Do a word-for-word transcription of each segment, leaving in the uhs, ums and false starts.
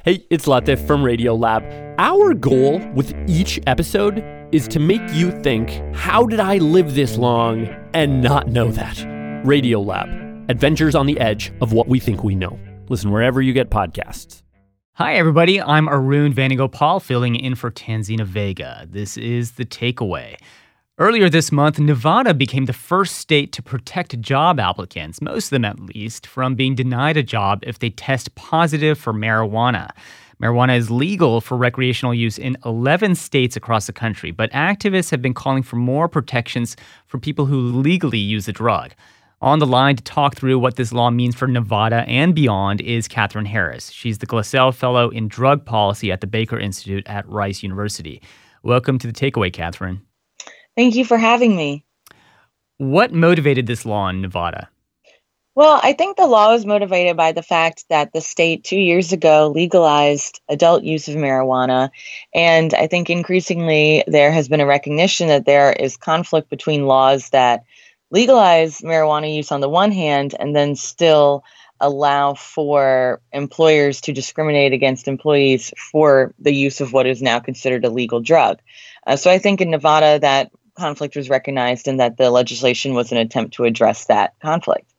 Hey, it's Latif from Radiolab. Our goal with each episode is to make you think, how did I live this long and not know that? Radiolab, adventures on the edge of what we think we know. Listen wherever you get podcasts. Hi, everybody. I'm Arun Vanagopal, filling in for Tanzina Vega. This is The Takeaway. Earlier this month, Nevada became the first state to protect job applicants, most of them at least, from being denied a job if they test positive for marijuana. Marijuana is legal for recreational use in eleven states across the country, but activists have been calling for more protections for people who legally use the drug. On the line to talk through what this law means for Nevada and beyond is Katherine Harris. She's the Glassell Fellow in Drug Policy at the Baker Institute at Rice University. Welcome to The Takeaway, Katherine. Thank you for having me. What motivated this law in Nevada? Well, I think the law was motivated by the fact that the state two years ago legalized adult use of marijuana. And I think increasingly there has been a recognition that there is conflict between laws that legalize marijuana use on the one hand and then still allow for employers to discriminate against employees for the use of what is now considered a legal drug. Uh, so I think in Nevada that conflict was recognized and that the legislation was an attempt to address that conflict.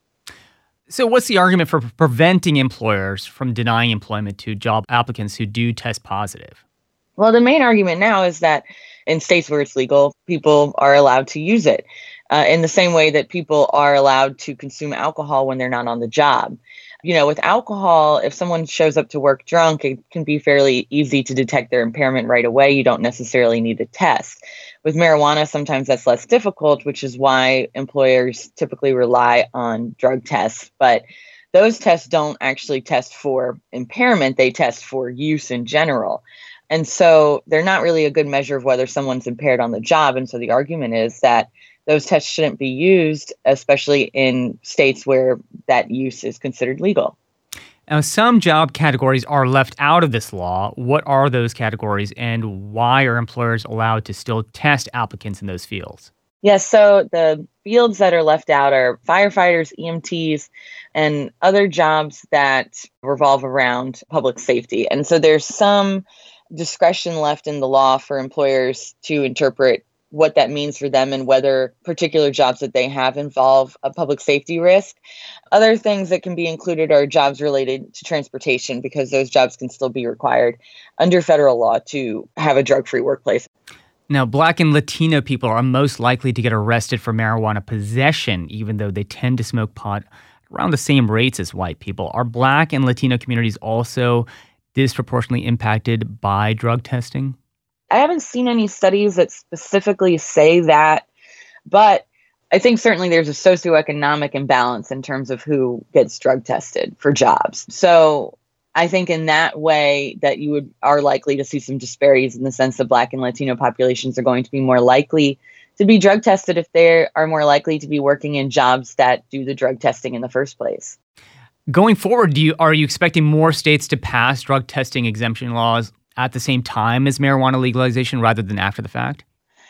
So what's the argument for preventing employers from denying employment to job applicants who do test positive? Well, the main argument now is that in states where it's legal, people are allowed to use it uh, in the same way that people are allowed to consume alcohol when they're not on the job. You know, with alcohol, if someone shows up to work drunk, it can be fairly easy to detect their impairment right away. You don't necessarily need a test. With marijuana, sometimes that's less difficult, which is why employers typically rely on drug tests. But those tests don't actually test for impairment. They test for use in general. And so they're not really a good measure of whether someone's impaired on the job. And so the argument is that those tests shouldn't be used, especially in states where that use is considered legal. Now, some job categories are left out of this law. What are those categories, and why are employers allowed to still test applicants in those fields? Yes, so the fields that are left out are firefighters, E M Ts, and other jobs that revolve around public safety. And so there's some discretion left in the law for employers to interpret what that means for them and whether particular jobs that they have involve a public safety risk. Other things that can be included are jobs related to transportation, because those jobs can still be required under federal law to have a drug-free workplace. Now, Black and Latino people are most likely to get arrested for marijuana possession, even though they tend to smoke pot around the same rates as white people. Are Black and Latino communities also disproportionately impacted by drug testing? I haven't seen any studies that specifically say that, but I think certainly there's a socioeconomic imbalance in terms of who gets drug tested for jobs. So I think in that way that you would are likely to see some disparities in the sense that Black and Latino populations are going to be more likely to be drug tested if they are more likely to be working in jobs that do the drug testing in the first place. Going forward, do you are you expecting more states to pass drug testing exemption laws at the same time as marijuana legalization rather than after the fact?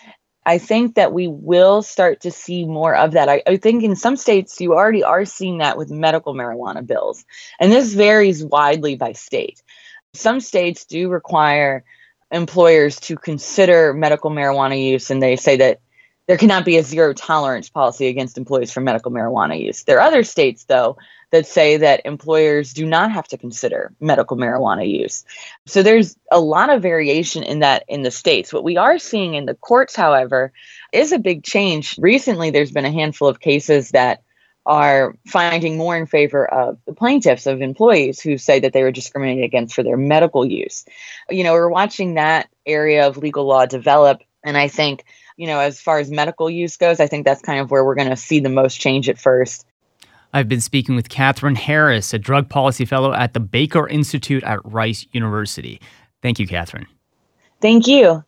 I think that we will start to see more of that. I, I think in some states, you already are seeing that with medical marijuana bills. And this varies widely by state. Some states do require employers to consider medical marijuana use, and they say that there cannot be a zero tolerance policy against employees for medical marijuana use. There are other states, though, that say that employers do not have to consider medical marijuana use. So there's a lot of variation in that in the states. What we are seeing in the courts, however, is a big change. Recently, there's been a handful of cases that are finding more in favor of the plaintiffs, of employees who say that they were discriminated against for their medical use. You know, we're watching that area of legal law develop. And I think, you know, as far as medical use goes, I think that's kind of where we're going to see the most change at first. I've been speaking with Katherine Harris, a drug policy fellow at the Baker Institute at Rice University. Thank you, Katherine. Thank you.